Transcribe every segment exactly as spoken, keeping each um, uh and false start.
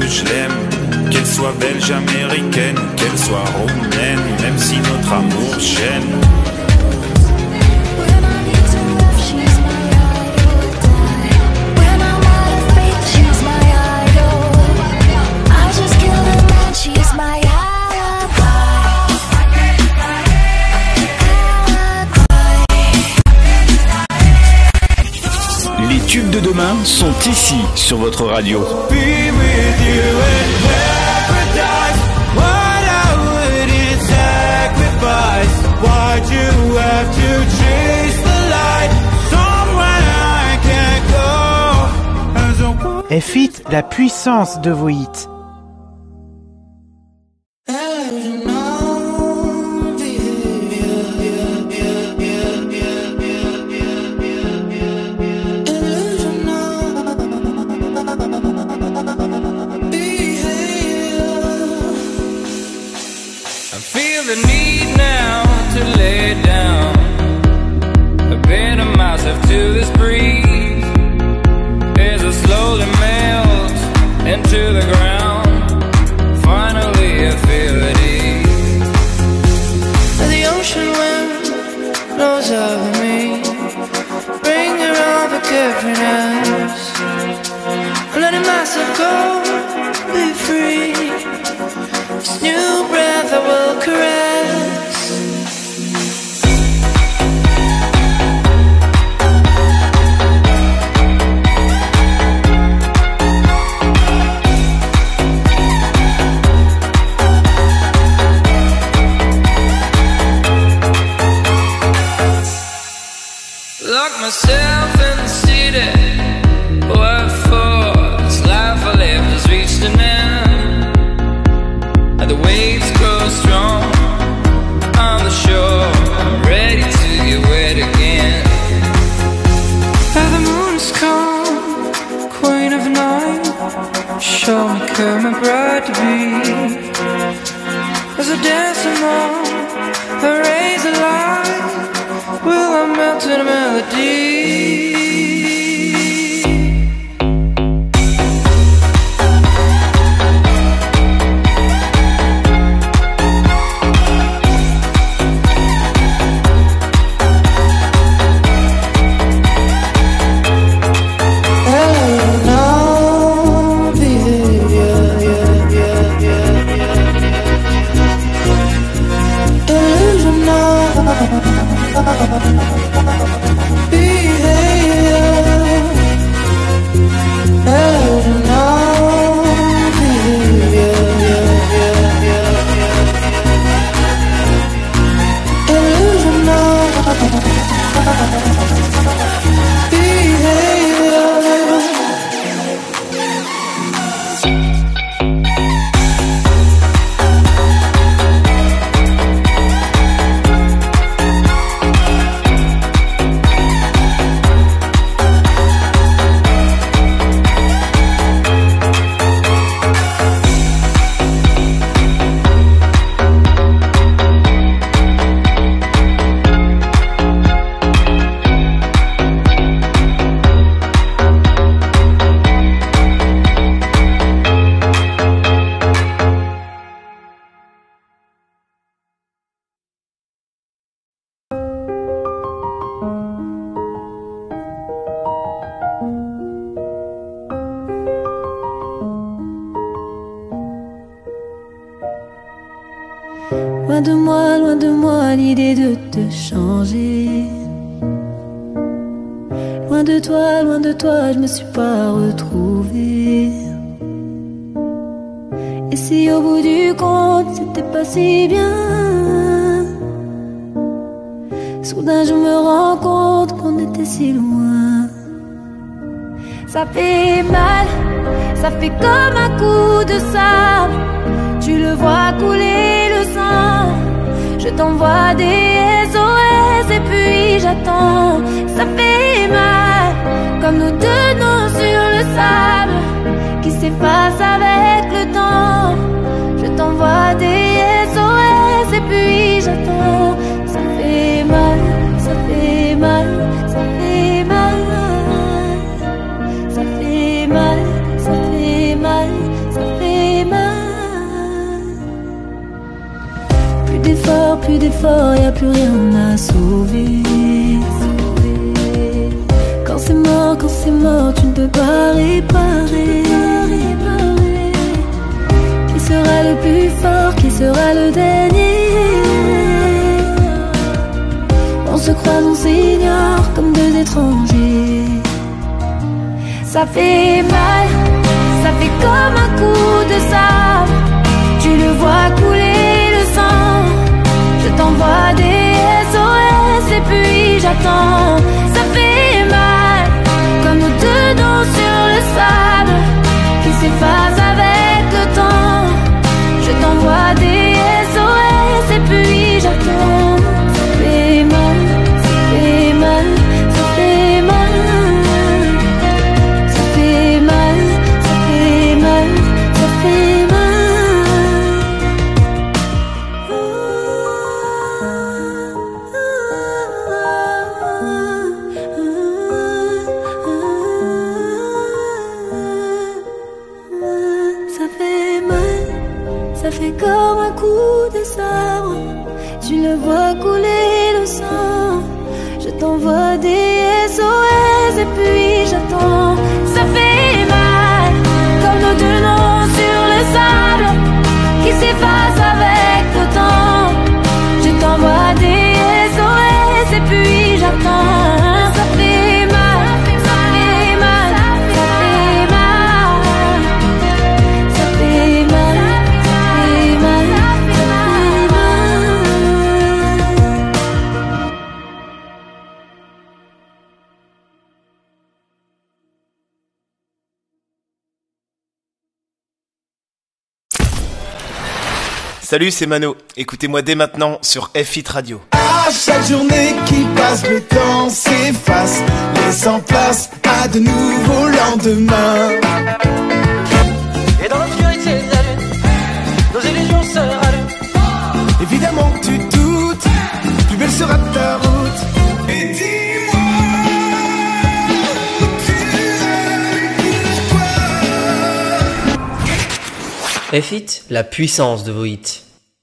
je l'aime. Qu'elle soit belge, américaine, qu'elle soit roumaine, même si notre amour gêne. Les tubes de demain sont ici sur votre radio. Be with you in paradise. What I wouldn't sacrifice. Why'd you have to chase the light somewhere I can't go? As a F-Hit, la puissance de vos hits. the need now to lay down a bit of myself to this breeze as I slowly melt into the ground. Finally I feel at ease. The ocean wind blows over me, bringing all the forgiveness. I'm letting myself go, be free. This new breath I will caress. Lock myself in the city. What for? This life I live has reached an end. And the waves grow strong on the shore. I'm ready to get wet again. And the moon is calm, queen of night. Show me come and bright to be. As I dance along the rays of light, will I melt in a melody? Loin de moi, loin de moi l'idée de te changer. Loin de toi, loin de toi, je me suis pas retrouvée. Et si au bout du compte c'était pas si bien, soudain je me rends compte qu'on était si loin. Ça fait mal, ça fait comme un coup de sable. Tu le vois couler le sang. Je t'envoie des S O S et puis j'attends. Ça fait mal, comme nous deux noms sur le sable qui s'effacent avec le temps. Je t'envoie des S O S et puis j'attends. Ça fait mal, ça fait mal, ça fait mal. Ça fait mal, ça fait mal, ça fait mal. d'efforts, plus d'efforts, y a plus rien à sauver. Quand c'est mort, quand c'est mort, tu ne peux pas réparer. Qui sera le plus fort, qui sera le dernier? On se croise, on s'ignore comme deux étrangers. Ça fait mal, ça fait comme un coup de sabre. Tu le vois couler le sang. Je t'envoie des S O S et puis j'attends. Ça fait mal, comme nos deux noms sur le sable qui s'effacent avec le temps. Je t'envoie des S O S et puis j'attends. Ça fait mal, ça fait mal, ça fait mal. Ça fait mal, ça fait mal, ça fait mal. Ça fait mal, ça fait comme un coup de sabre. Tu le vois couler le sang. Je t'envoie des S O S et puis j'attends. Ça fait mal, comme nos deux noms sur le sable qui s'effacent avec le temps. Je t'envoie des S O S et puis j'attends. Ça fait mal, ça fait mal, ça fait mal. Ça fait mal, ça fait mal, ça fait mal. Salut, c'est Mano. Écoutez-moi dès maintenant sur F I T Radio. À chaque journée qui passe, le temps s'efface, laissant place à de nouveaux lendemains. Et dans l'obscurité de la lune, nos illusions se rallument. Évidemment que tu doutes, plus belle sera ta route. Et dis-moi, tu es pourquoi? F I T, la puissance de vos hits.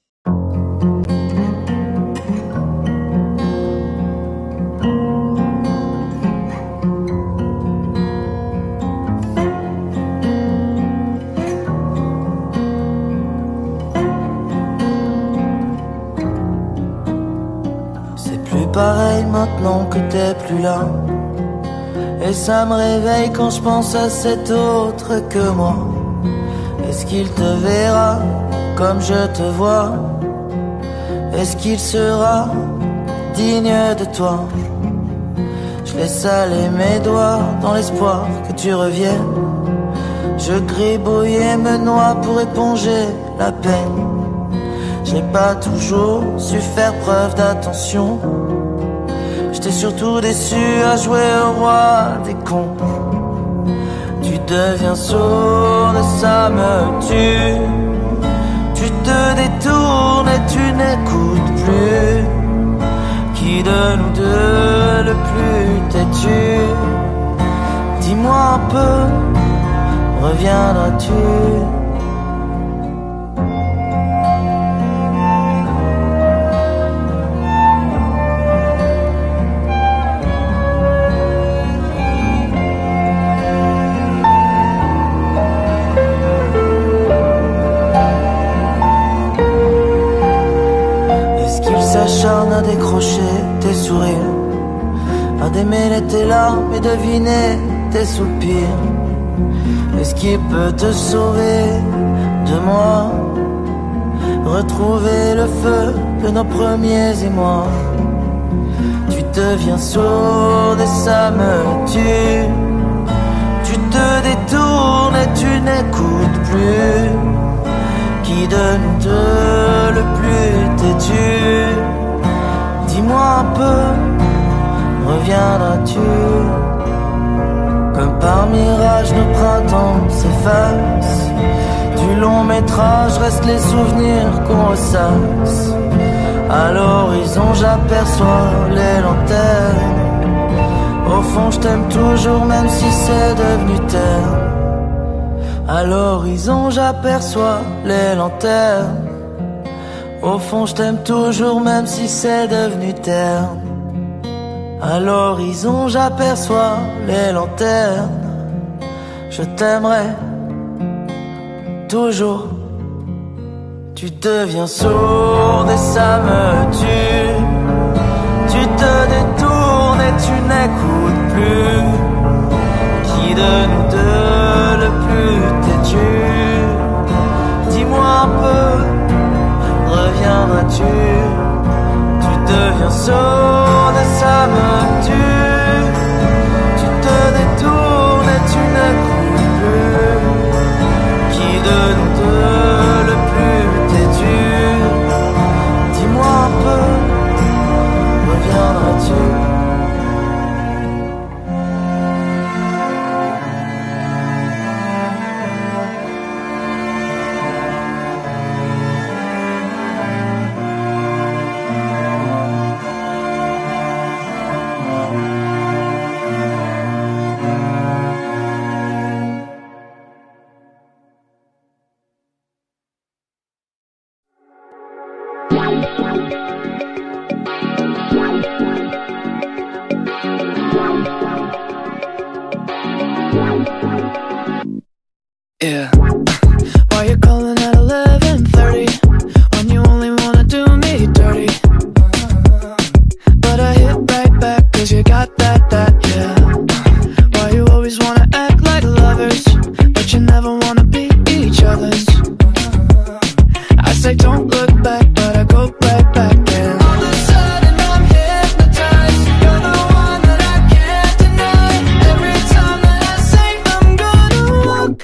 Pareil maintenant que t'es plus là. Et ça me réveille quand je pense à cet autre que moi. Est-ce qu'il te verra comme je te vois? Est-ce qu'il sera digne de toi? Je laisse aller mes doigts dans l'espoir que tu reviennes. Je gribouille et me noie pour éponger la peine. J'ai pas toujours su faire preuve d'attention. J'étais surtout déçu à jouer au roi des cons. Tu deviens sourd et ça me tue. Tu te détournes et tu n'écoutes plus. Qui de nous deux le plus têtu? Dis-moi un peu, reviendras-tu? S'acharne à décrocher tes sourires, à démêler tes larmes et deviner tes soupirs. Est-ce qu'il peut te sauver de moi? Retrouver le feu de nos premiers émois. Tu deviens sourde et ça me tue. Tu te détournes et tu n'écoutes plus. Qui de nous deux le plus têtu? Dis-moi un peu, reviendras-tu? Comme par mirage nos printemps s'effacent. Du long métrage restent les souvenirs qu'on ressasse. À l'horizon j'aperçois les lanternes. Au fond je t'aime toujours même si c'est devenu terne. À l'horizon j'aperçois les lanternes. Au fond je t'aime toujours même si c'est devenu terne. À l'horizon j'aperçois les lanternes. Je t'aimerai toujours. Tu deviens sourde et ça me tue. Tu te détournes et tu n'écoutes plus. Qui de nous deux le plus têtu? Dis-moi un peu, reviendras-tu? Tu deviens sourde et ça me tue. Tu te détournes et tu n'écoutes plus. Qui de nous deux le plus têtu? Dis-moi un peu, reviendras-tu? Yeah. Why you calling at eleven thirty when you only wanna do me dirty? But I hit right back cause you got that, that, yeah. Why you always wanna act like lovers but you never wanna be each other's? I say don't look back but I go right back and all of a sudden I'm hypnotized. You're the one that I can't deny. Every time that I say I'm gonna walk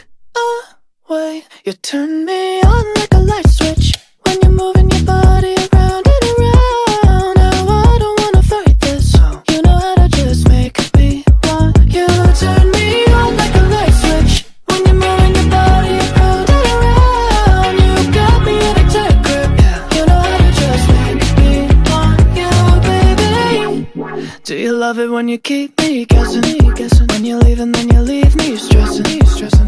away, you turn me on like a light switch when you're moving your body around and around. Now I don't wanna fight this. You know how to just make me want you. Turn me on like a light switch when you're moving your body around and around. You got me in a tight grip. You know how to just make me want you, baby. Do you love it when you keep me guessing? When you leave and then you leave me stressing, stressing.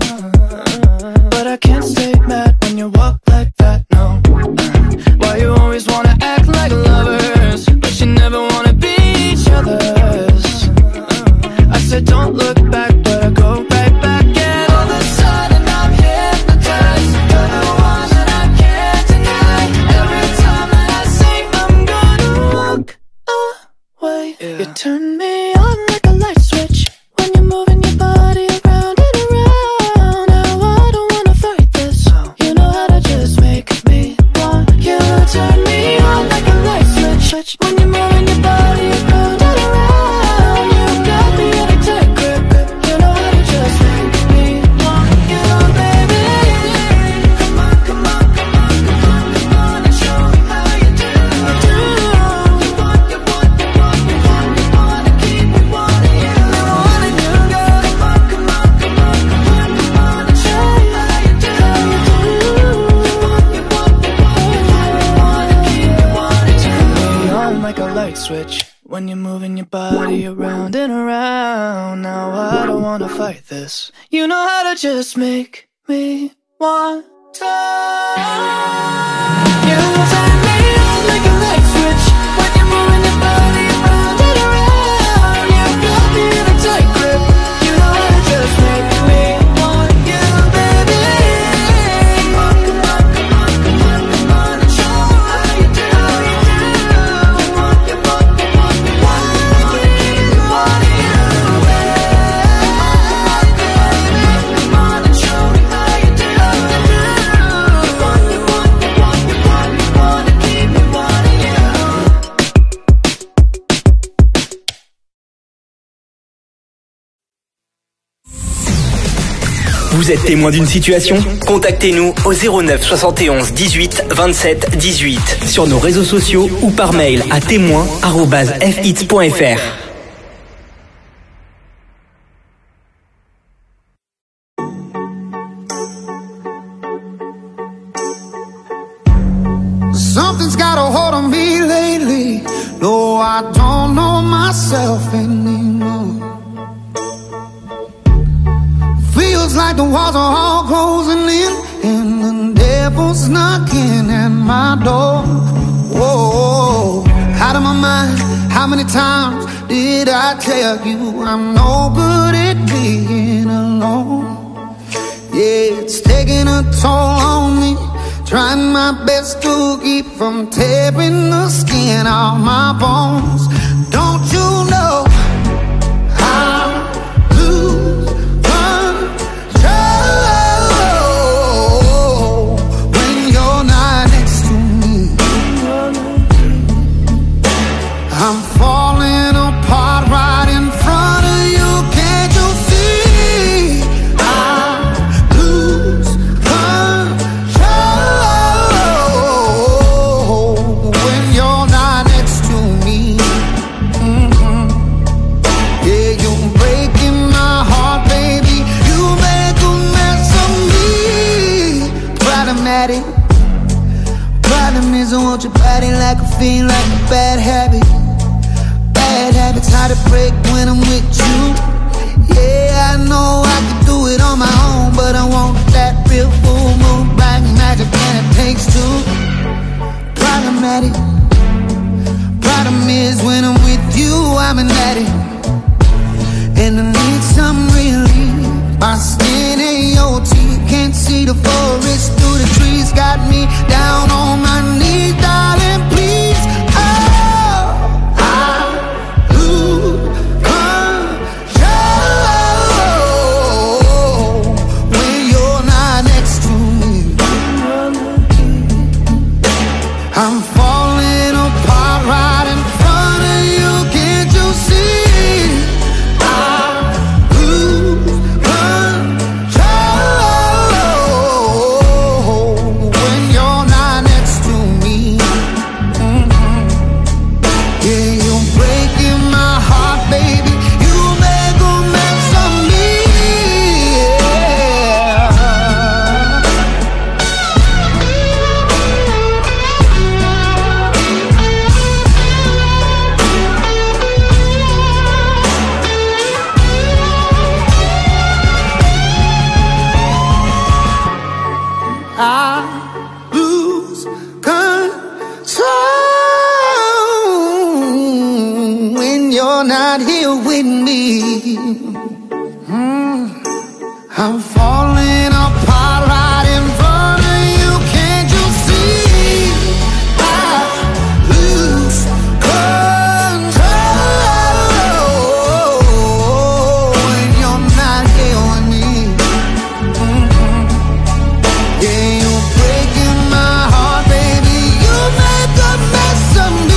But I can't stay mad when you walk like that, no. Why you always wanna act like lovers but you never wanna be each other's? I said don't look back but I go right back and all of a sudden I'm hypnotized. You're the one that I can't deny. Every time that I say I'm gonna walk away, yeah. You turn me on like a light switch when you're moving your body around and around. Now I don't wanna fight this. You know how to just make me want you. Turn me on like a light switch when you're moving your body around and around. You got me in a tight grip. You know how to just make me want you, baby. Come on, come on, come on, come on, come on and show me how you do. You want, you want, you want, you want, you want to keep me wanting you. Wanting you, girl. Come on, come on, come on, come on, come on and show me how you do. You want, you want, you want, you want, you want to keep me wanting you. Turn me on like a light switch when you're moving your body around and around. Now I don't wanna fight this. You know how to just make me want to. You turn me on like a light switch when you're moving your body around and around. You got me in a tight grip. You know how to just make me want you, baby. Come on, come on, come on, come on, come on and show me how you do. You want, you want, you want, you want, you want to keep me wanting you. Come on and show me how you do. You want, you want, you want, you want, you want to keep me wanting you. Vous êtes témoin d'une situation? Contactez-nous au zéro neuf soixante et onze dix-huit vingt-sept dix-huit sur nos réseaux sociaux ou par mail à témoin arobase f hits point f r. Something's got a hold on me lately. No, I don't know myself anymore. Feels like the walls are all closing in, and the devil's knocking at my door. Whoa, out of my mind. How many times did I tell you I'm no good at being alone? Yeah, it's taking a toll on me, trying my best to keep from tearing the skin off my bones. Don't you know I lose control when you're not next to me? I'm falling apart right in front of you. Can't you see? I lose control when you're not next to me. Mm-hmm. Yeah, you're breaking my heart, baby. You make a mess of me. Problematic. Problem is I want your body like a fiend, like a bad habit. Bad habits hard to break when I'm with you. Yeah, I know I could do it on my own, but I want that real full moon, black magic, and it takes two. Problematic. Problem is when I'm with you, I'm an addict, and I need some relief. My skin and your teeth, can't see the forest through the trees. Got me down on my knees, darling, please. Oh, I lose control when you're not next to me. I'm falling apart right in front of you. Can't you see? I lose control when you're not next to me. Mm-hmm. Yeah, you're breaking my heart, baby. You make a mess of me. I lose control when you're not here with me. Mm. I'm falling apart right in front of you. Can't you see? I lose control when you're not here with me. Mm-hmm. Yeah, you're breaking my heart, baby. You make a mess of me.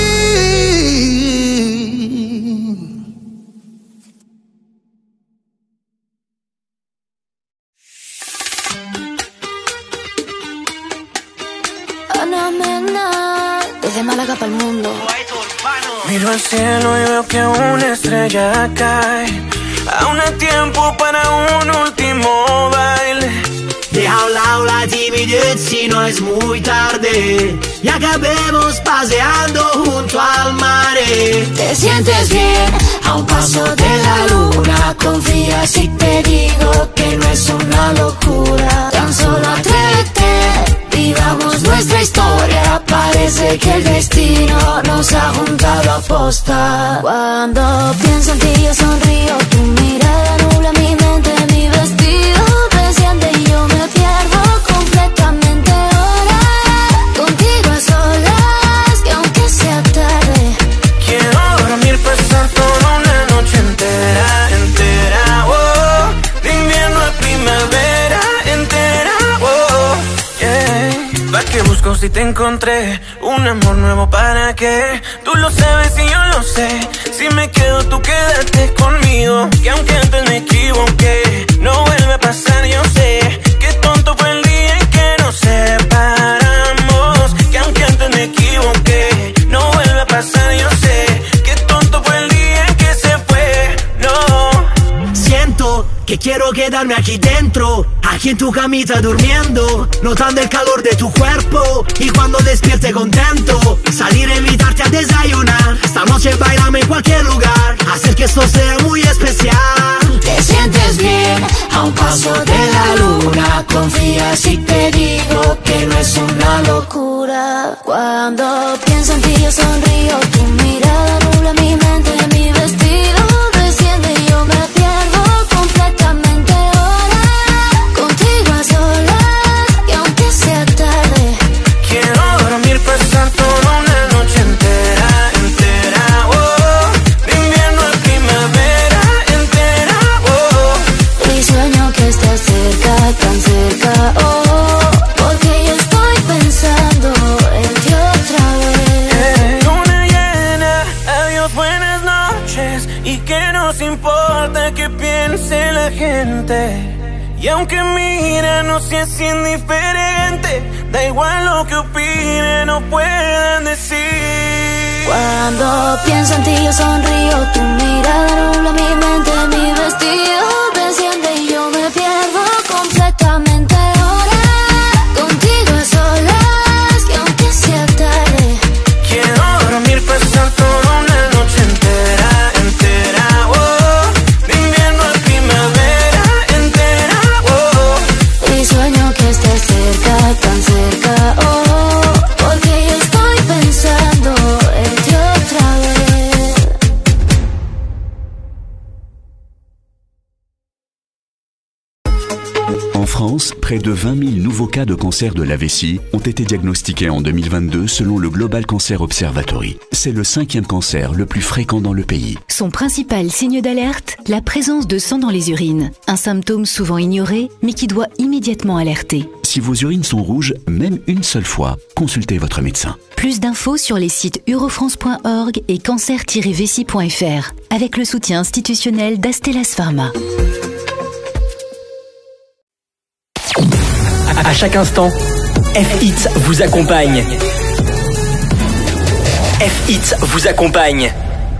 Ana Mena, desde Málaga para el mundo. Miro al cielo y veo que una estrella cae. Aún hay tiempo para un último baile. Deja a un lado la timidez si no es muy tarde y acabemos paseando junto al mar. Te sientes bien a un paso de la luna. Confía si te digo que no es una locura. Tan solo atrévete, vivamos nuestra historia. Parece que el destino nos ha juntado a posta. Cuando pienso en ti yo sonrío. Tu mirada nubla mi mente, mi vestido desciende y yo me pierdo completamente ahora. Contigo a solas, que aunque sea tarde, quiero dormir, pasar toda una noche entera, entera, oh. De invierno a primavera, entera, oh, yeah. ¿Para qué busco si te encontré? Un amor nuevo, ¿para qué? Tú lo sabes y yo lo sé. Si me quedo, tú quédate conmigo. Que aunque antes me equivoqué, no vuelve a pasar, yo sé. Qué tonto fue el día en que nos separamos. Que aunque antes me equivoqué, no vuelve a pasar, yo sé. Qué tonto fue el día en que se fue, no. Siento que quiero quedar quedarme aquí dentro, aquí en tu camita durmiendo, notando el calor de tu cuerpo. Y cuando despierte contento, salir a invitarte a desayunar. Esta noche bailame en cualquier lugar, hacer que esto sea muy especial. Te sientes bien a un paso de la luna. Confía si te digo que no es una locura. Cuando pienso en ti yo sonrío, tu mirada nubla mi mente, mi vestido desciende y yo me pierdo completamente ahora. Contigo a solas y aunque sea tarde, quiero dormir, pasar toda una noche entera, entera, oh, de invierno a primavera, entera, oh. Y sueño que estás cerca, tan cerca, oh, porque yo estoy pensando en ti otra vez. Eh, luna llena, adiós, buenas noches, y que nos importa que piense la gente. Y aunque mira, no seas indiferente, da igual lo que opinen o puedan decir. Cuando pienso en ti yo sonrío, tu mirada nubla mi mente, mi vestido desciende y yo me pierdo completamente ahora. Contigo a solas y aunque sea tarde, quiero dormir, pasar toda una noche entera, entera, oh, de invierno a primavera, entera, oh. y sueño que estás cerca, tan cerca, oh, porque yo estoy pensando en ti otra vez. En France, près de vingt mille nouveaux cas de cancer de la vessie ont été diagnostiqués en deux mille vingt-deux selon le Global Cancer Observatory. C'est le cinquième cancer le plus fréquent dans le pays. Son principal signe d'alerte, la présence de sang dans les urines. Un symptôme souvent ignoré, mais qui doit immédiatement alerter. Si vos urines sont rouges, même une seule fois, consultez votre médecin. Plus d'infos sur les sites eurofrance point org et cancer tiret vessie point f r, avec le soutien institutionnel d'Astellas Pharma. À chaque instant, F-Hits vous accompagne. F-Hits vous accompagne.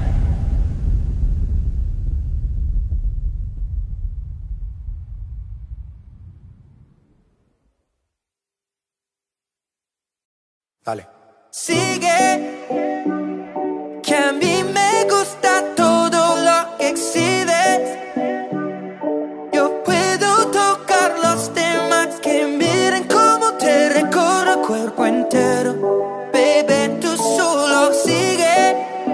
Dale. Sigue, que a mí me gusta todo lo que exhibe. Yo puedo tocar los temas que miren cómo te recorro el cuerpo entero. Baby, tú solo sigue,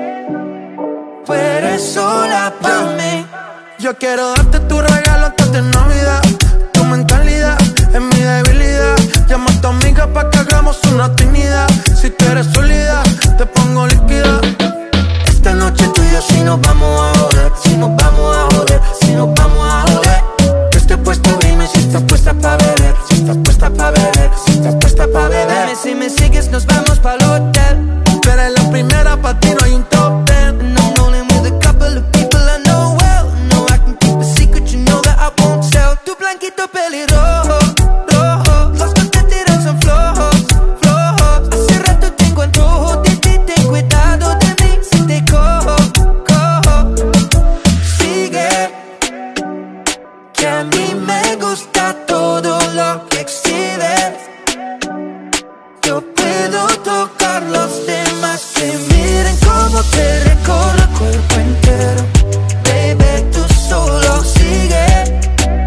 tú eres sola pa' mí. Yo quiero darte tu regalo antes de Navidad. Tu mentalidad es mi debilidad. Llama a tu amiga pa' que hagamos una actividad. Si tú eres sólida, te pongo líquida. Esta noche tú y yo si nos vamos a joder, si nos vamos a joder, si nos vamos a joder. Yo estoy puesto, dime si estás puesta pa' beber, si estás puesta pa' beber, si estás puesta pa' beber. Dime si me sigues, nos vamos pa'l hotel. Tú eres la primera, pa' ti no hay un top ten. And I'm rolling with a couple of people I know well. No, I can keep a secret, you know that I won't tell. Tu blanquito pelirrojo, rojo, los que te tiran son flojos, flojos. Hace rato tengo antojo de ti, ten cuidado de mí si te cojo, cojo. Sigue, que a mí me gusta todo lo que exhibes. Yo puedo tocar los temas que miren cómo te recorro el cuerpo entero. Baby, tú solo sigue,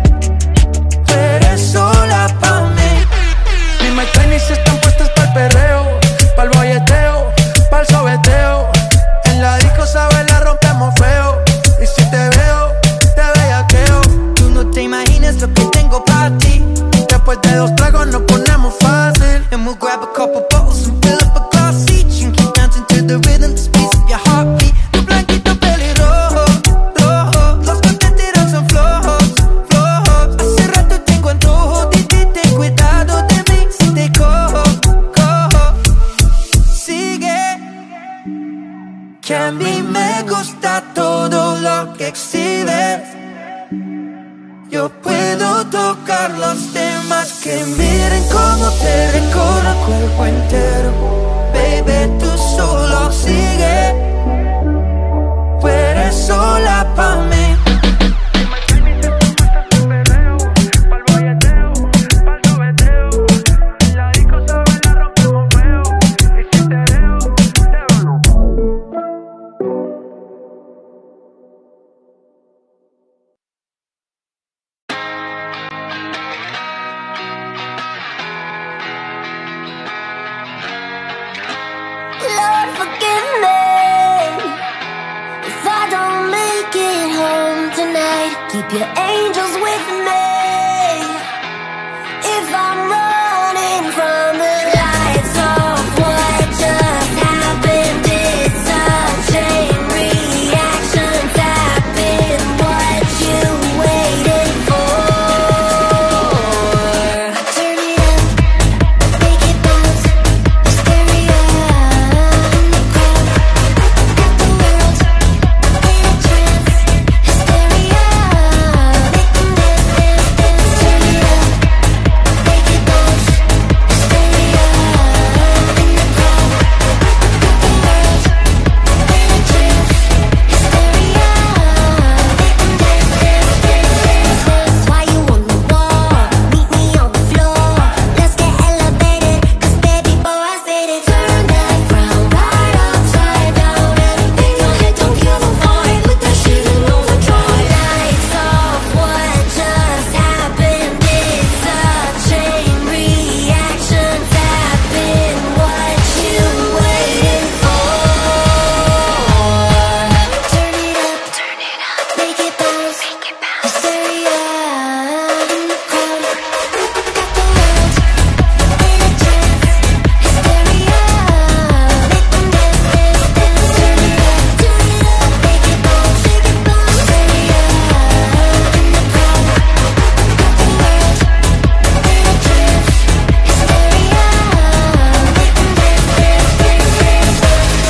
tú eres sola pa' mí. Mis my twenties están puestas pa'l perreo, pa'l bolleteo, pa'l sobeteo. En la disco, sabes, la rompemos feo. Y si te veo, te bellaqueo. Tú no te imaginas lo que tengo pa' ti. Después de dos tragos nos ponemos fácil. And we'll grab a couple bottles and fill up a glass each. And keep dancing to the rhythm, the speed of your heartbeat. Tu blanquito pelirrojo, rojo, los que te tiran son flojos, flojos. Hace rato tengo antojo de ti, ten cuidado de mí si te cojo, cojo. Sigue, que a mí me gusta todo lo que exhibes. Yo puedo tocar los temas que miren cómo te recorro el cuerpo entero. Baby, tú solo sigue, tú eres sola pa' mí. forgive me if I don't make it home tonight. Keep your angels with me if I'm running from the lights of what just happened. It's a chain reaction. Happen what you waited for. Turn it up, make it bounce. Hysteria in the crowd. Got the world in a trance. Hysteria, make them dance, dance, dance. Turn it up, make it bounce. Hysteria in the crowd. Got the world in a trance. Hysteria, make them dance, dance, dance, dance, dance. Why you on the wall? Meet me on the floor. Let's get elevated, 'cause baby boy I said it. Turn that frown right upside down and bang your head, don't give a vibe. Put that shit in overdrive. Lights off, what just happened? It's a chain reaction. Happen what you waited for. Turn it up, turn it up, make it bounce, make it bounce. Hysteria in the crowd. Got the world in a trance. Hysteria, make them dance, dance, dance. Turn it up, turn it up, make it bounce, make it bounce. Hysteria in the crowd. Got the world in a trance. Hysteria, make them dance, dance, dance, dance,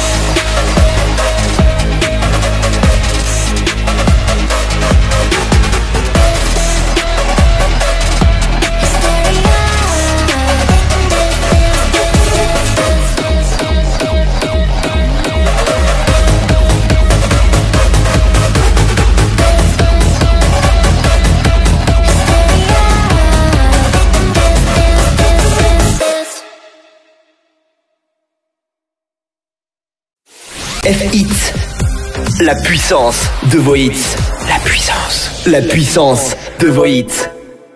F-Hits. La puissance de vos hits. La puissance. La puissance de vos hits.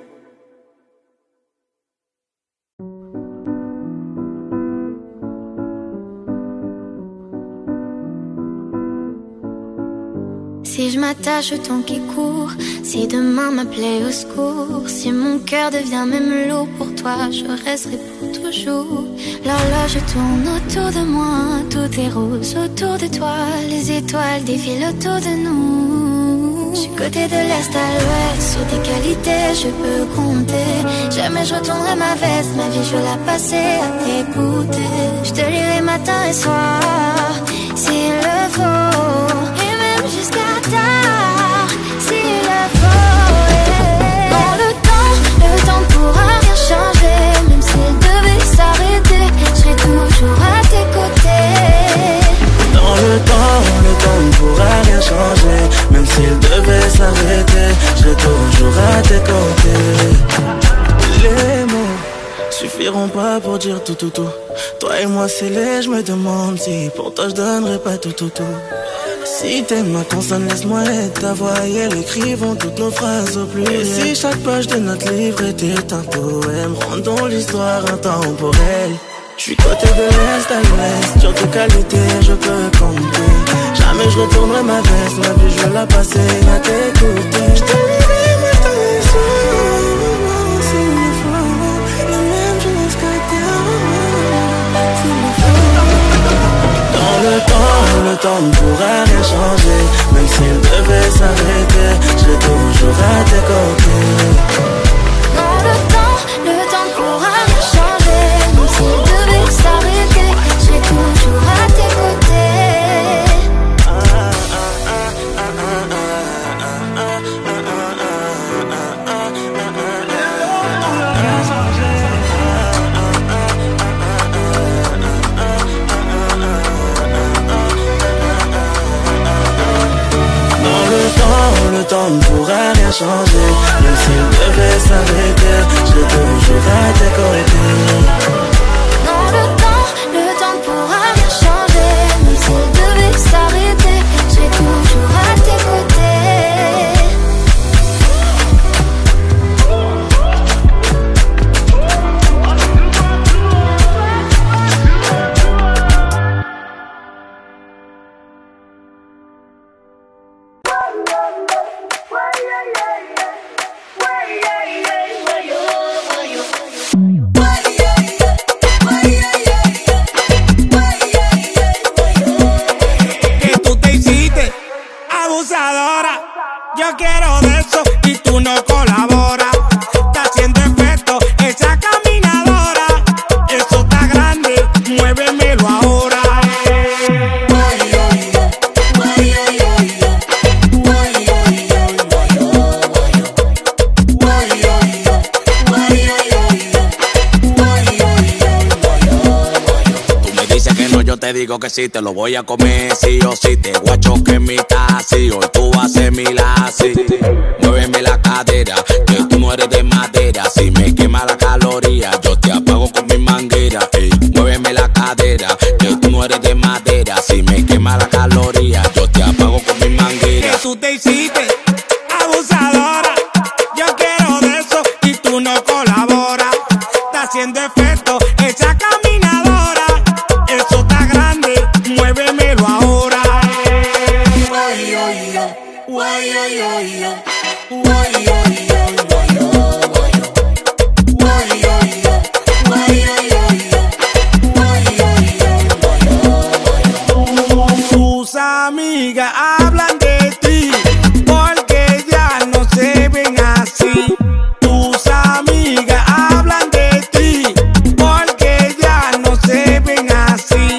Si je m'attache au temps qui court, si demain m'appelait au secours, si mon cœur devient même lourd pour toi, je resterai pour toujours. L'horloge tourne autour de moi, tout est rose autour de toi, les étoiles défilent autour de nous. Je suis côté de l'est à l'ouest, sur tes qualités je peux compter. Jamais je retournerai ma veste, ma vie je veux la passer à t'écouter. Je te lirai matin et soir, s'il le faut, et même jusqu'à tard, s'il le faut. Yeah. Dans le temps, le temps ne pourra rien changer. Même s'il devait s'arrêter, je serai toujours à tes côtés. Dans le temps, le temps ne pourra rien changer. Même s'il devait s'arrêter, je serai toujours à tes côtés. Les mots suffiront pas pour dire tout tout tout. Toi et moi c'est les, je me demande si pour toi je donnerais pas tout tout tout. Si t'aimes ma consonne, laisse-moi être ta voix et elle écrivons toutes nos phrases au plus. Et si chaque page de notre livre était un poème, rendons l'histoire intemporelle. J'suis côté de l'est à l'ouest, sur tes qualités je peux compter. Jamais je retournerai ma veste, ma vie je veux la passer à t'écouter. J'te lirai matin et soir, s'il me faut, et même jusqu'à terre, s'il me faut. Dans le temps, le temps ne pourra rien changer. Même s'il devait s'arrêter, je serai toujours à tes côtés. Dans le temps, le temps ne pourra rien changer. Même s'il devait s'arrêter, je serai toujours à tes côtés. Le temps ne pourra rien changer. Même s'il devait s'arrêter, je serai toujours à tes côtés. Dans le temps, le temps ne pourra rien changer. Même s'il devait s'arrêter, je serai toujours à tes côtés. te digo que sí, te lo voy a comer, sí o sí. Te guacho que mi taxi, hoy tú vas a ser mi lazi. Muéveme la cadera, que tú no eres de madera. Si me quema la caloría, yo te apago con mi manguera. Ey, muéveme la cadera, que tú no eres de madera. Si me quema la caloría, yo te apago con mi manguera. Que tú te hiciste abusadora, yo quiero de eso y tú no colaboras. Está haciendo efecto esa caminadora, eso está grande, muévemelo ahora. Guay, guay, guay, guay, guay, guay, guay. Tus amigas hablan de ti porque ya no se ven así. Tus amigas hablan de ti porque ya no se ven así.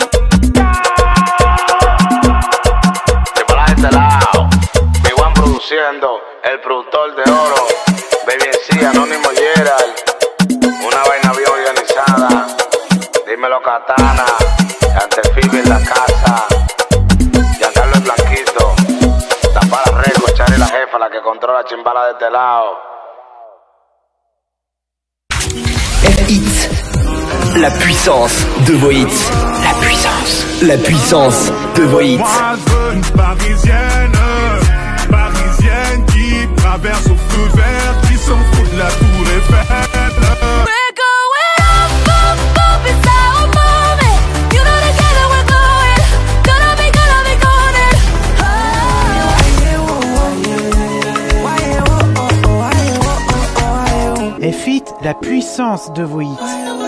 De para este lado, mi Juan produciendo, el productor de oro, Baby en sí, Anónimo Gerald, una vaina bien organizada. Dímelo Katana, ante Phoebe en la casa. Para Reco, echarle la jefa, la que controla chimbala de este lado. F-Hits, la puissance de vos hits. La puissance, la puissance de vos hits. Moi je veux une parisienne, parisienne qui traverse au feu vert, qui s'en fout de la tour Eiffel. F-Hits, la puissance de vos hits.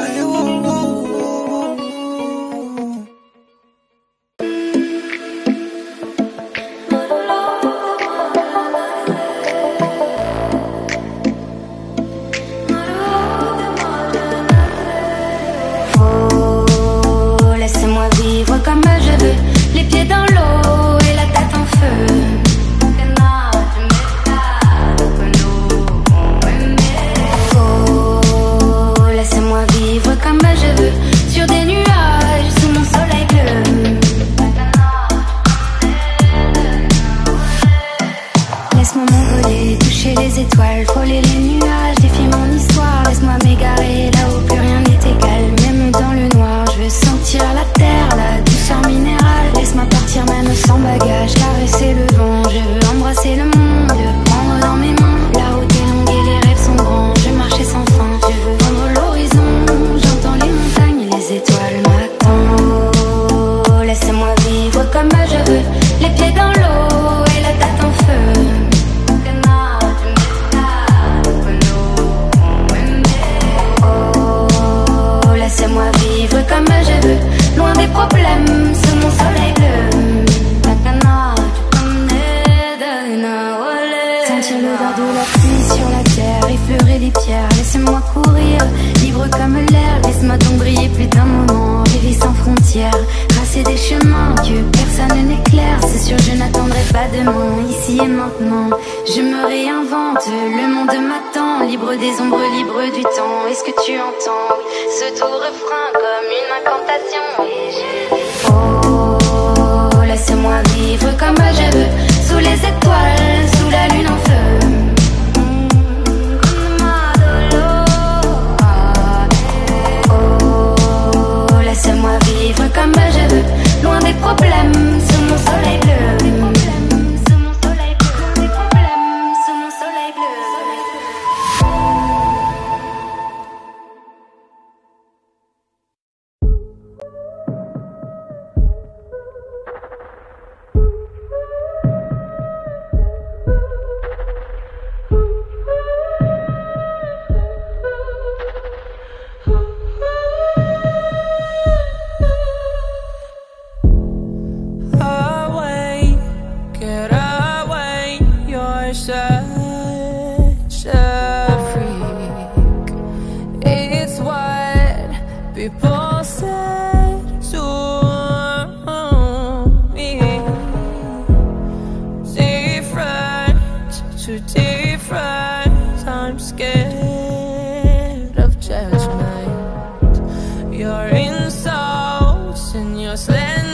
Oh, laissez-moi vivre comme je veux, les pieds dans l'eau et la tête en feu. Laissez-moi vivre comme je veux, sur des nuages, sous mon soleil bleu. Laisse-moi m'envoler, toucher les étoiles, frôler les nuages, défier mon histoire. Laisse-moi m'égarer là où plus rien n'est égal, même dans le noir. Je veux sentir la terre, la douceur minérale. Laisse-moi partir même sans bagage, caresser le vent. Je veux embrasser le monde, le prendre dans mes mains. La route est longue et les rêves sont grands, je veux marcher sans fin. Je veux vendre l'horizon, j'entends les montagnes, les étoiles m'attendent. Oh, laissez-moi vivre comme je veux, les pieds dans l'eau et la tête en feu. Oh, laissez-moi vivre comme je veux, loin des problèmes, sous mon soleil bleu. Sentir l'odeur de la pluie sur la terre, effleurer les pierres, laissez-moi courir, libre comme l'air. Laisse-moi donc briller plus d'un moment, rêver sans frontières, tracer des chemins que personne n'éclaire. C'est sûr je n'attendrai pas demain, ici et maintenant. Je me réinvente, le monde m'attend, libre des ombres, libre du temps. Est-ce que tu entends, oui, ce doux refrain comme une incantation. Et je... Oh, laissez-moi vivre comme je veux, sous les étoiles, sous la lune en feu. Oh, laissez-moi vivre comme je veux, loin des problèmes, sous mon soleil bleu. Sous mon soleil bleu, des problèmes, sous mon soleil bleu. People said to me, different to different. I'm scared of judgment. Your insults and your slanderous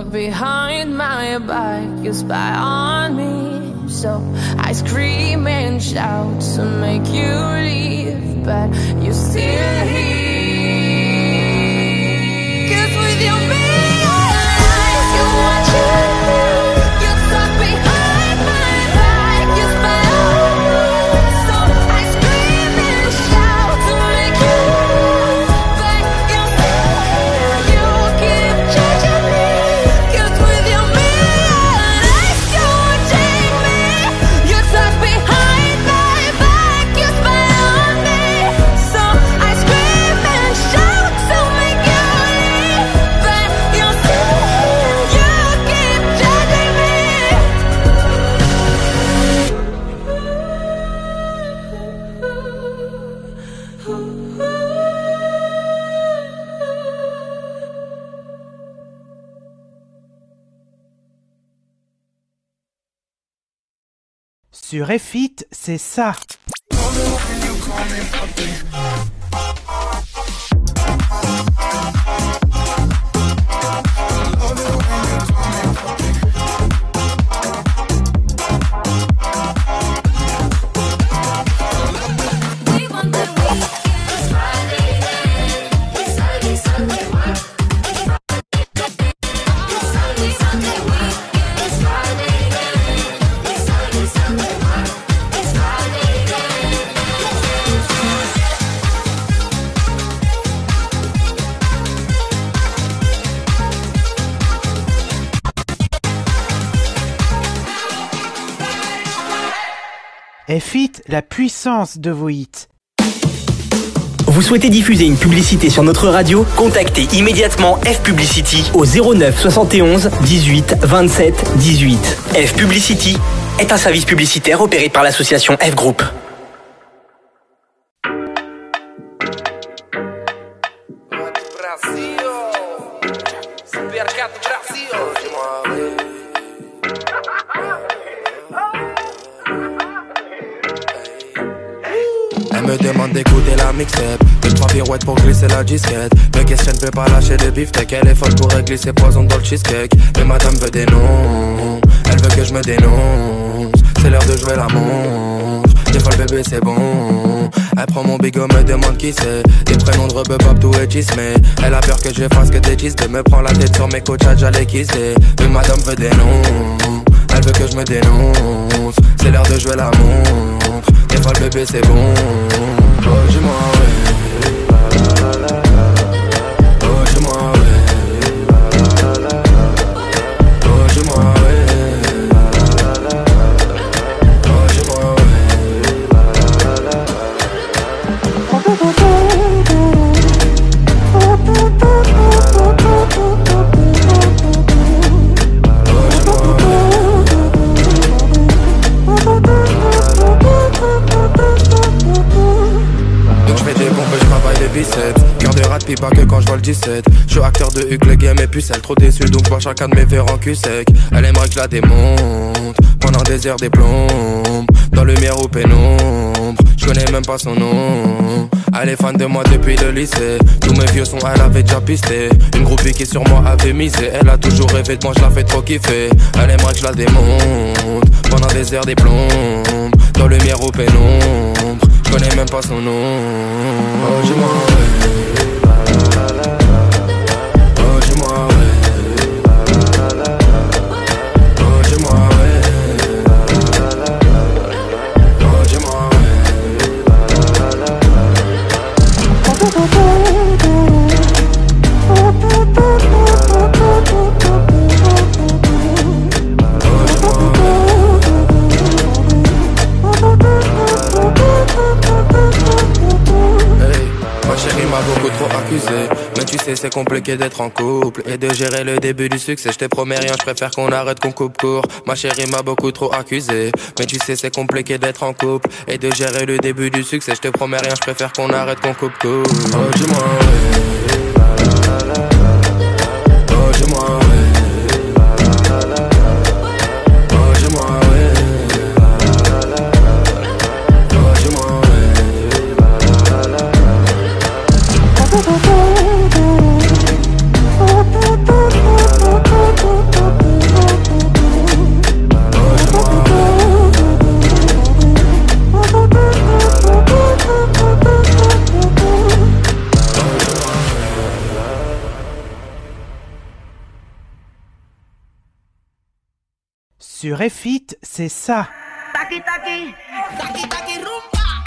talk behind my back, you spy on me. So I scream and shout to make you leave, but you're still here. 'Cause with your big eyes, you watch me. You talk behind my back, you spy on me. So I scream and shout to make you leave, but you're still here. You keep judging me. 'Cause with your big eyes, you watching me. You talk behind my back, you spy on me. So I scream and shout to make you leave, but you're still here. You keep judging me. Sur F It, c'est ça. F It, la puissance de vos hits. Vous souhaitez diffuser une publicité sur notre radio? Contactez immédiatement F Publicity au zéro neuf soixante et onze dix-huit vingt-sept dix-huit. F Publicity est un service publicitaire opéré par l'association F Group. Elle me demande d'écouter la mixtape, deux trois pirouettes pour glisser la disquette. Me questionne, veut pas lâcher de beefsteak. Elle est folle pour glisser poison dans le cheesecake. Mais madame veut des noms, elle veut que je me dénonce. C'est l'heure de jouer la montre, j'ai folle bébé c'est bon. Elle prend mon bigot, me demande qui c'est. Des prénoms de rebeu, pop, tout est chismé. Elle a peur que je fasse que des chismes. Me prend la tête sur mes coachs, j'allais kisser. Mais madame veut des noms, elle veut que je me dénonce. C'est l'heure de jouer la montre, des fois le bébé c'est bon. Oh dis-moi ouais, oh dis-moi ouais, oh dis-moi ouais, oh dis-moi ouais. Biceps, cœur de rat pis pas que quand je vois le dix-sept. Je suis acteur de Huck, le game est pucelle. Trop déçu donc je vois chacun de mes verres en cul sec. Elle aimerait que je la démonte pendant des heures des plombes. Dans lumière ou pénombre, je connais même pas son nom. Elle est fan de moi depuis le lycée. Tous mes vieux sons elle avait déjà pisté. Une groupie qui sur moi avait misé. Elle a toujours rêvé de moi, je la fais trop kiffer. Elle aimerait que je la démonte pendant des heures des plombes. Dans lumière ou pénombre, je connais même pas son nom. Oh dis-moi ouais, oh dis-moi ouais, oh dis-moi ouais, oh dis-moi Ma chérie m'a beaucoup trop accusé, mais tu sais c'est compliqué d'être en couple et de gérer le début du succès. Je te promets rien, je préfère qu'on arrête, qu'on coupe court. Ma chérie m'a beaucoup trop accusé, mais tu sais c'est compliqué d'être en couple et de gérer le début du succès. Je te promets rien, je préfère qu'on arrête, qu'on coupe court. Oh dis-moi ouais, oh dis-moi ouais, oh dis-moi ouais, oh dis-moi ouais. Oh, Sur F I T, c'est ça. Taki taki, taki taki rumba.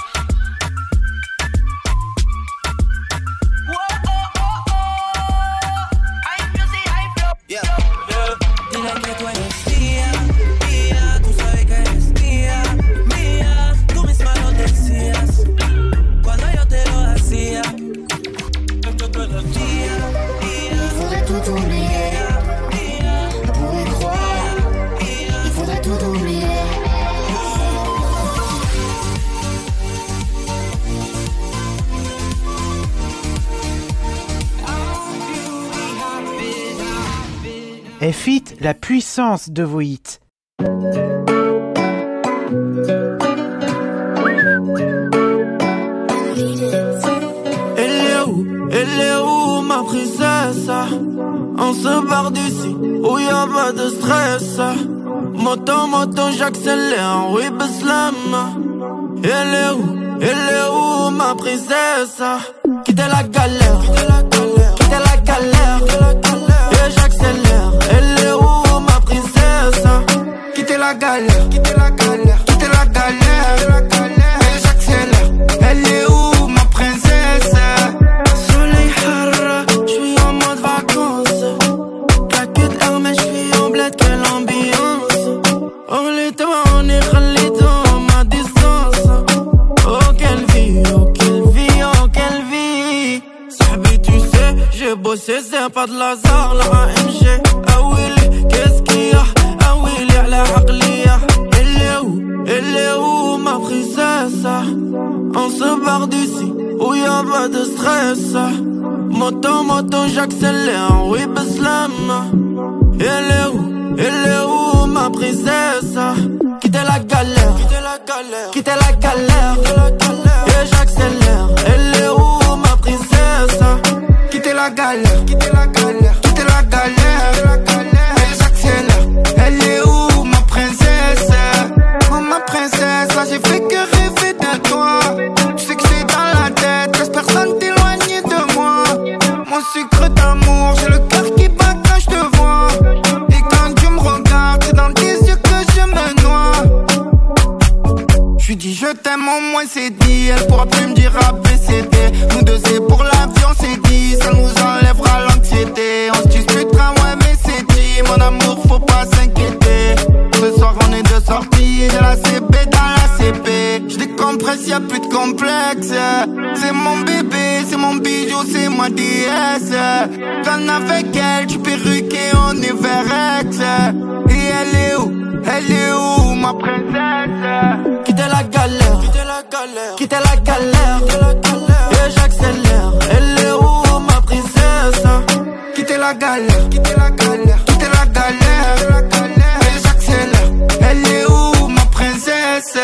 Dile que tú eres mía, mía, tú sabes que eres mía, mía, tú misma lo decías cuando yo te lo hacía. Yo tú eres mía, mía, il faudrait tout oublier pour y croire, il faudrait tout oublier. F I T, la puissance de vos hits. Elle est où, elle est où ma princesse? On se barre d'ici, où y'a pas de stress. Moto, moto, j'accélère, oui, beslam. Elle est où, elle est où ma princesse? Quittez la galère, quittez la galère, et j'accélère. Elle est où ma princesse? Quittez la galère, quittez la galère, quittez la galère, et j'accélère. Elle est où ma princesse? Soleil Harra, j'suis en mode vacances. Claquette Hermès, j'suis en bled, quelle ambiance. On l'état, on est khalido, ma distance. Oh quelle vie, oh quelle vie, oh quelle vie. Sahabi tu sais, j'ai bossé, c'est pas de l'hasard, la A M G. Ah oui, qu'est-ce qu'il y a? Ah oui, la aqliya. Elle est où, elle est où ma princesse? On se barre d'ici, où y'a pas de stress. Moto, moto, j'accélère, oui, beslam. Elle est où, elle est où ma princesse? Quittez la galère, quittez la galère, et j'accélère. Elle est où ma princesse? Quittez la galère, quittez la galère, quittez la galère, et j'accélère. Elle est où ma princesse? Oh ma princesse, là j'ai fait que rêver de toi. Tu sais que c'est dans la tête, laisse personne t'éloigner de moi. Mon secret d'amour, j'ai le cœur qui bat quand je te vois. Et quand tu me regardes, c'est dans tes yeux que je me noie. Je lui dis je t'aime, au moins c'est dit. Elle pourra plus me dire A B C D. Nous deux c'est pour l'avion, c'est dit. Ça nous enlèvera l'anxiété. On se disputera, ouais mais c'est dit. Mon amour, faut pas s'inquiéter. Ce soir on est de sortie, de la C P dans la C P. Je décompresse, y'a plus de complexe. C'est mon bébé, c'est mon bijou, c'est ma déesse. Viens avec elle, tu perruqué, on est Verex. Et elle est où, elle est où ma princesse? Quittez la galère, quittez la galère, et j'accélère. Elle est où ma princesse? Quittez la galère, quittez la galère, quittez la galère, et j'accélère. Elle est où ma princesse?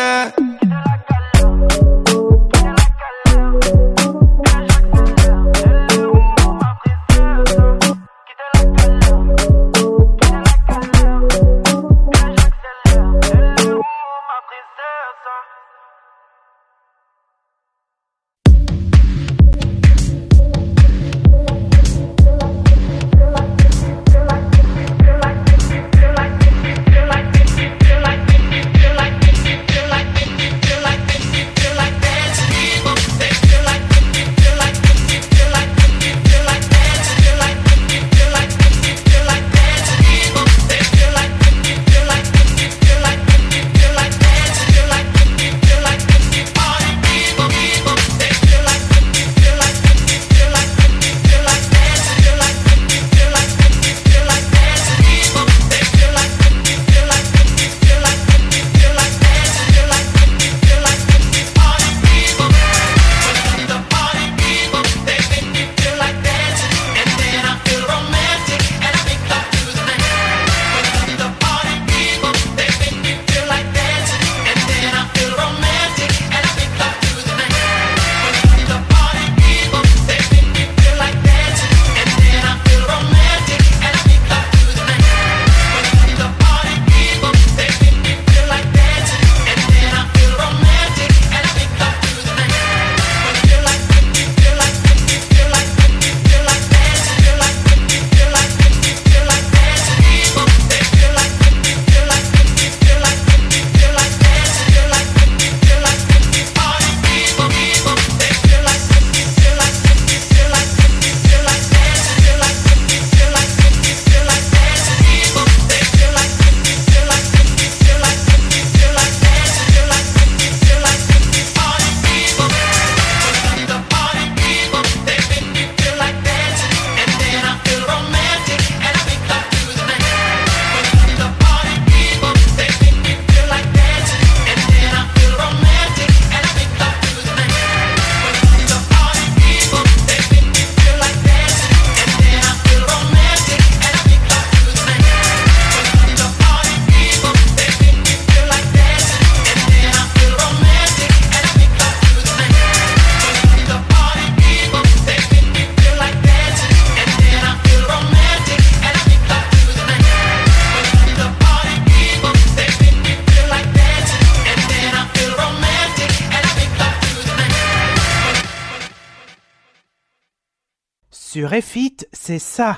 Sur F It, c'est ça.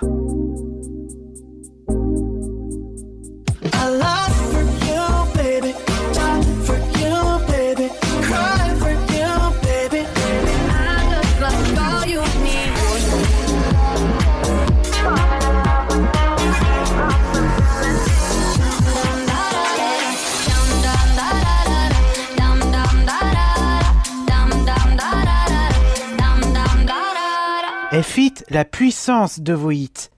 I love for you, baby. Die for you, baby. Cry for you, baby. I just love all you need. F It, la puissance de vos hits.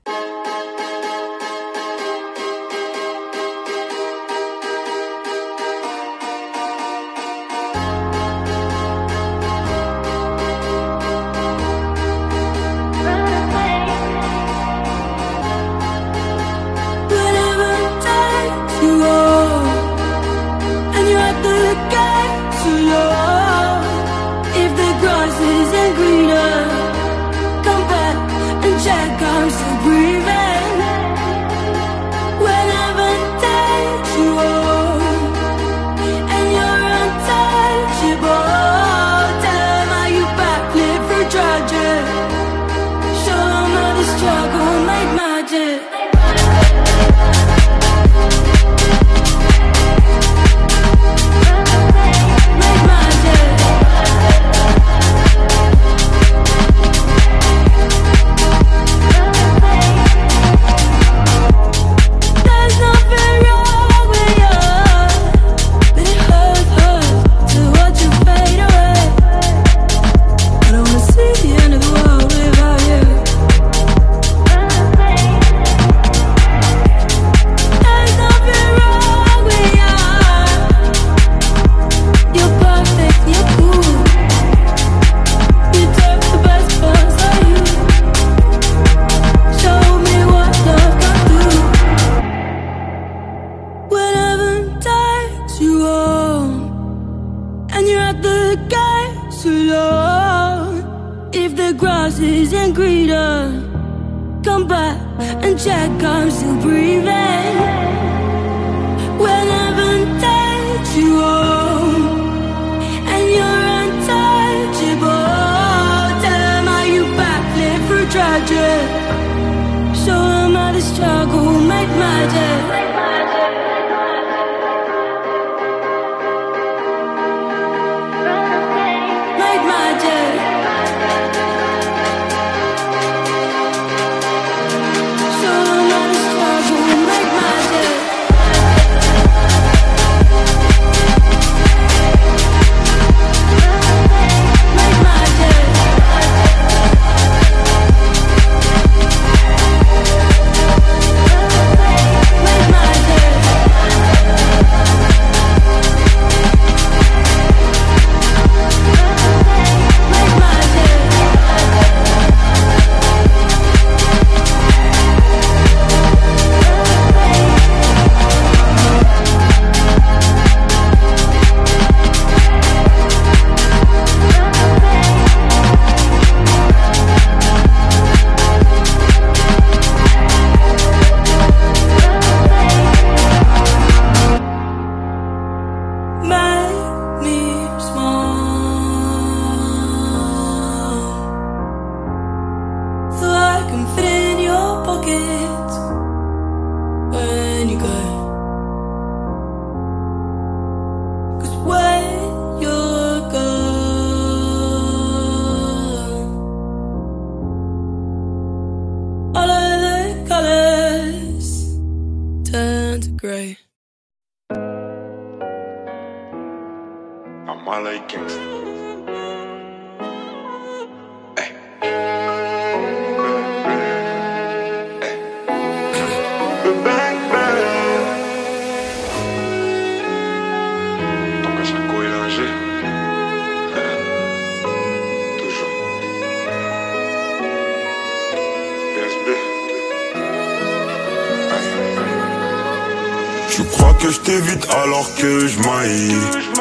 Tu crois que je t'évite alors que je maille.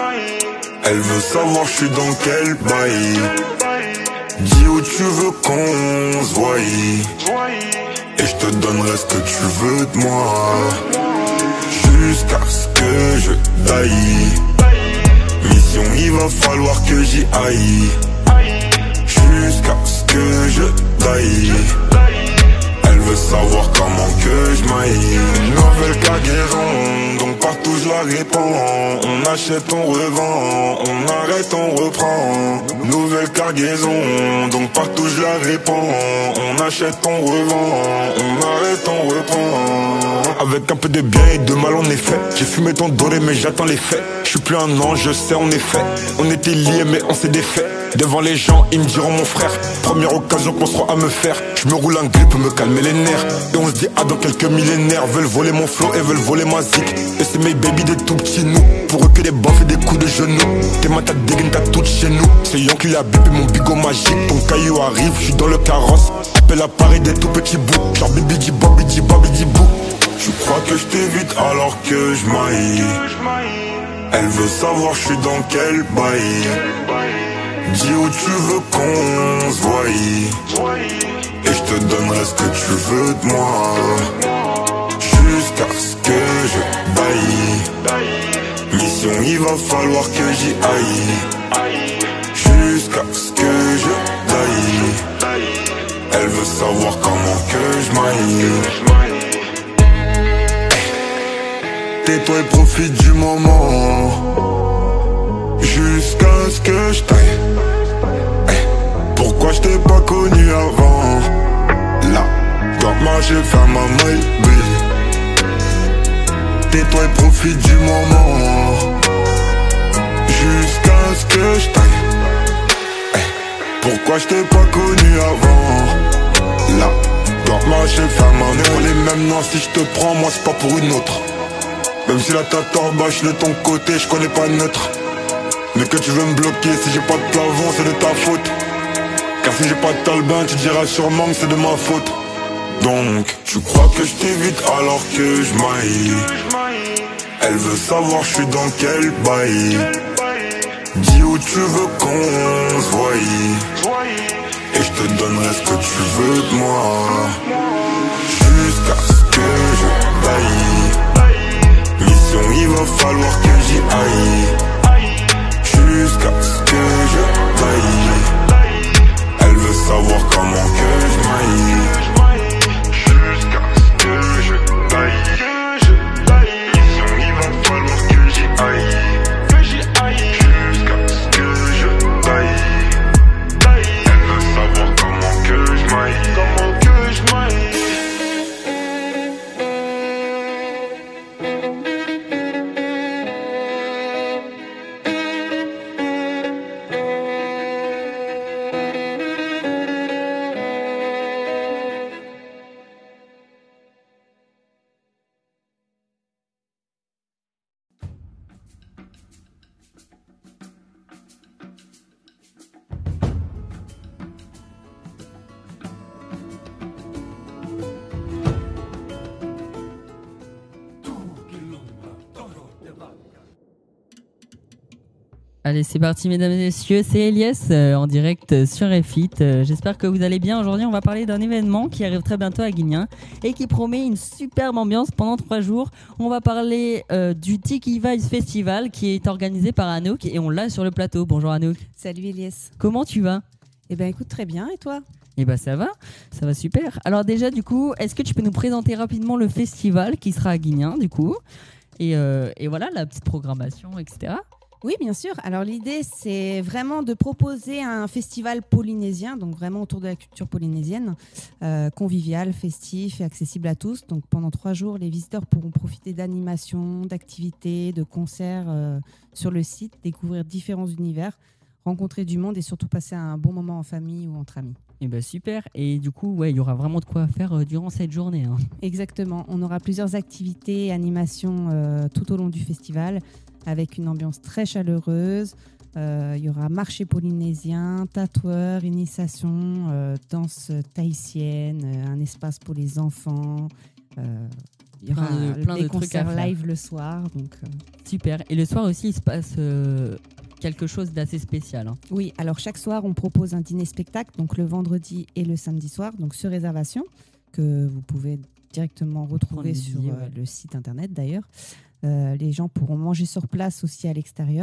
Elle veut savoir je suis dans quel bail. Dis où tu veux qu'on se voie, et je te donnerai ce que tu veux de moi, jusqu'à ce que je daille. Mission, il va falloir que j'y aille, jusqu'à ce que je taille. Elle veut savoir comment que je maille. Nouvelle cargaison, donc partout je la répands. On achète, on revend, on arrête, on reprend. Nouvelle cargaison, donc partout je la répands. On achète, on revend, on arrête, on reprend. Avec un peu de bien et de mal en effet. J'ai fumé ton doré mais j'attends les faits. Je suis plus un ange, je sais en effet. On était liés mais on s'est défait. Devant les gens, ils me diront mon frère. Première occasion qu'on sera à me faire. Je me roule un grip pour me calmer les nerfs. Et on se dit ah dans quelques millénaires. Veulent voler mon flow et veulent voler ma zik. Et c'est mes baby des tout petits nous. Pour eux que des baffes et des coups de genoux. Tes mains t'as dégaine t'as toutes chez nous. C'est Yon qui l'a bip et mon bigot magique. Ton caillou arrive, je suis dans le carrosse. Appelle à Paris des tout petits bouts. Genre bibi di bobi di bobi di bou. Tu crois que je t'évite alors que je maille. Elle veut savoir je suis dans quel bail. Dis où tu veux qu'on se voie. Et je te donnerai ce que tu veux de moi. Jusqu'à ce que je baille. Mission il va falloir que j'y aille. Jusqu'à ce que je taille. Elle veut savoir comment que je maille. Tais-toi et profite du moment. Jusqu'à ce que je taille. Pourquoi je t'ai pas connu avant? Là, quand marcher faire ma maille, tais-toi et profite du moment. Jusqu'à ce que je taille. Pourquoi je t'ai pas connu avant? Là, quand marcher faire ma maille. On les mêmes non, si je te prends, moi c'est pas pour une autre. Même si la tête bâche de ton côté, je connais pas neutre. Mais que tu veux me bloquer, si j'ai pas de plafond, c'est de ta faute. Car si j'ai pas de talbin, tu diras sûrement que c'est de ma faute. Donc, tu crois que je t'évite alors que je maille. Elle veut savoir je suis dans quel bail. Dis où tu veux qu'on se voie. Et je te donnerai ce que tu veux de moi. Jusqu'à ce que je taille. Mission il va falloir que j'y aille. Jusqu'à ce que je taille. Elle veut savoir comment que je maille. Jusqu'à ce que je taille. Mission il va falloir que j'y aille. Jusqu'à ce que je taille. Elle veut savoir comment que je maille. Comment que je maille. Allez, c'est parti, mesdames et messieurs. C'est Elias euh, en direct euh, sur F I T. Euh, J'espère que vous allez bien. Aujourd'hui, on va parler d'un événement qui arrive très bientôt à Guignan et qui promet une superbe ambiance pendant trois jours. On va parler euh, du Tiki Vibes Festival qui est organisé par Anouk et on l'a sur le plateau. Bonjour Anouk. Salut Elias. Comment tu vas? Eh ben écoute, très bien. Et toi? Eh ben ça va, ça va super. Alors déjà, du coup, est-ce que tu peux nous présenter rapidement le festival qui sera à Guignan, du coup, et, euh, et voilà, la petite programmation, et cetera. Oui, bien sûr. Alors l'idée, c'est vraiment de proposer un festival polynésien, donc vraiment autour de la culture polynésienne, euh, convivial, festif et accessible à tous. Donc pendant trois jours, les visiteurs pourront profiter d'animations, d'activités, de concerts euh, sur le site, découvrir différents univers, rencontrer du monde et surtout passer un bon moment en famille ou entre amis. Eh ben super. Et du coup, ouais, il y aura vraiment de quoi faire euh, durant cette journée. Hein. Exactement. On aura plusieurs activités et animations euh, tout au long du festival, avec une ambiance très chaleureuse. Euh, il y aura marché polynésien, tatoueur, initiation, euh, danse tahitienne, euh, un espace pour les enfants. Euh, il y aura plein de, plein des de trucs à concerts faire. live le soir. Donc, euh. Super. Et le soir aussi, il se passe euh, quelque chose d'assez spécial. Hein. Oui, alors chaque soir, on propose un dîner-spectacle, donc le vendredi et le samedi soir, donc sur réservation, que vous pouvez directement retrouver sur billets, euh, ouais. le site internet d'ailleurs. Euh, les gens pourront manger sur place aussi à l'extérieur.